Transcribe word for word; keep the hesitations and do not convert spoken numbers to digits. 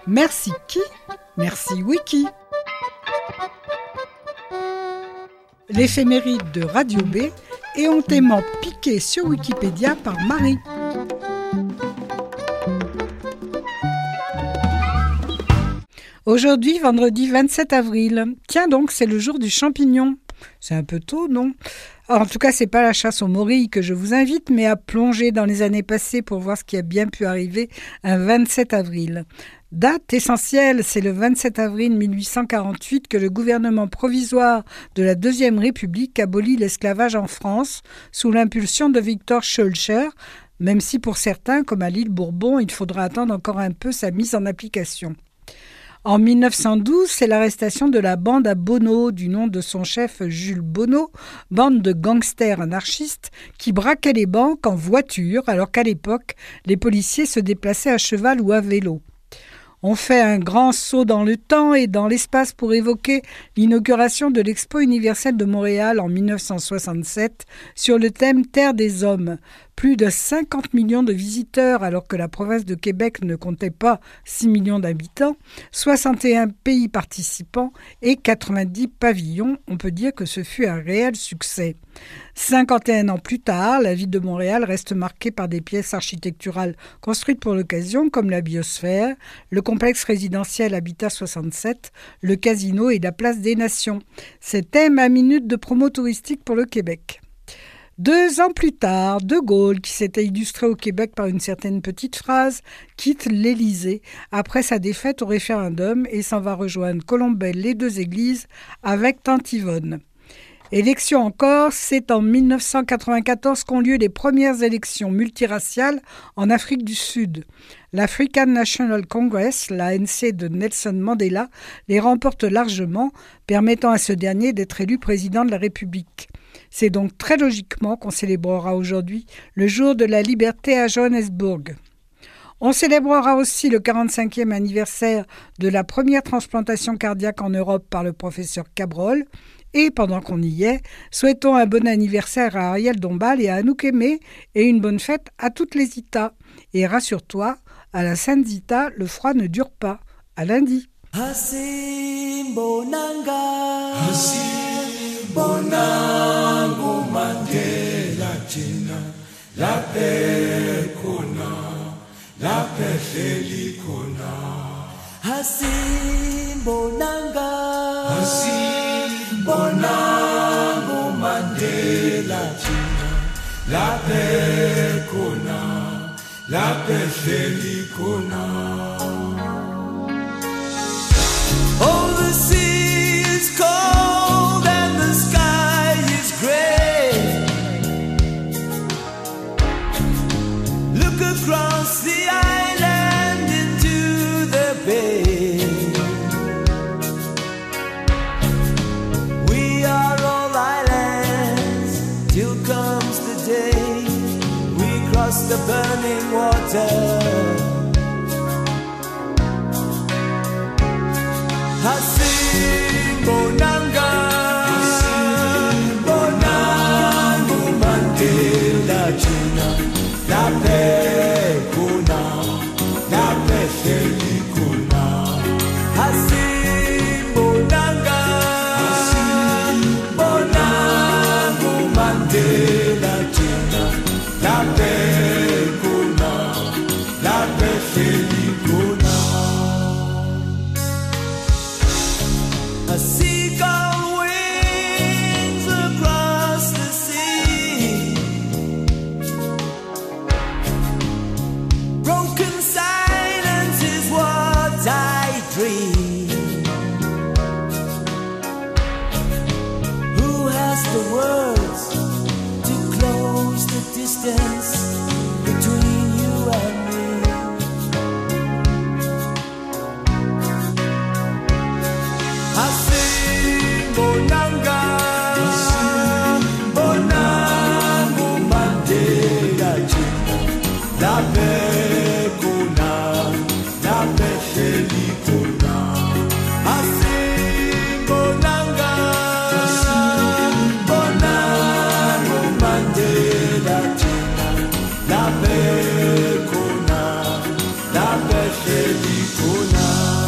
Merci qui ? Merci Wiki. L'éphéméride de Radio B est hontément piquée sur Wikipédia par Marie. Aujourd'hui, vendredi vingt-sept avril. Tiens donc, c'est le jour du champignon. C'est un peu tôt, non ? En tout cas, c'est pas la chasse aux morilles que je vous invite, mais à plonger dans les années passées pour voir ce qui a bien pu arriver un vingt-sept avril. Date essentielle, c'est le vingt-sept avril mille huit cent quarante-huit que le gouvernement provisoire de la Deuxième République abolit l'esclavage en France sous l'impulsion de Victor Schœlcher, même si pour certains, comme à l'île Bourbon, il faudra attendre encore un peu sa mise en application. En mille neuf cent douze, c'est l'arrestation de la bande à Bonneau, du nom de son chef Jules Bonneau, bande de gangsters anarchistes qui braquaient les banques en voiture, alors qu'à l'époque, les policiers se déplaçaient à cheval ou à vélo. On fait un grand saut dans le temps et dans l'espace pour évoquer l'inauguration de l'Expo universelle de Montréal en mille neuf cent soixante-sept sur le thème « Terre des hommes ». Plus de cinquante millions de visiteurs alors que la province de Québec ne comptait pas six millions d'habitants, soixante et un pays participants et quatre-vingt-dix pavillons. On peut dire que ce fut un réel succès. cinquante et un ans plus tard, la ville de Montréal reste marquée par des pièces architecturales construites pour l'occasion comme la Biosphère, le complexe résidentiel Habitat soixante-sept, le casino et la place des Nations. C'était ma minute de promo touristique pour le Québec. Deux ans plus tard, De Gaulle, qui s'était illustré au Québec par une certaine petite phrase, quitte l'Élysée après sa défaite au référendum et s'en va rejoindre Colombelle les deux églises avec Tante Yvonne. Élection encore, c'est en mille neuf cent quatre-vingt-quatorze qu'ont lieu les premières élections multiraciales en Afrique du Sud. L'African National Congress, l'A N C de Nelson Mandela, les remporte largement, permettant à ce dernier d'être élu président de la République. C'est donc très logiquement qu'on célébrera aujourd'hui le jour de la liberté à Johannesburg. On célébrera aussi le quarante-cinquième anniversaire de la première transplantation cardiaque en Europe par le professeur Cabrol. Et pendant qu'on y est, souhaitons un bon anniversaire à Ariel Dombal et à Anouk Aimé et une bonne fête à toutes les Zita. Et rassure-toi, à la Sainte Zita, le froid ne dure pas. À lundi. Bonango Mandela Jina La Pekona La Pefelikona Hasim Bonanga Hasim Bonango Mandela Jina La Pekona La Pefelikona. Oh, the sea is cold and the sky is gray. Look across the island into the bay. We are all islands till comes the day we cross the burning water. Hasim Bonanga, Hasim Bonango Mandela Jina, La Pekuna, La Pefelikuna. Hasim Bonanga, Hasim Bonango Mandela Jina, La Pekuna, feliz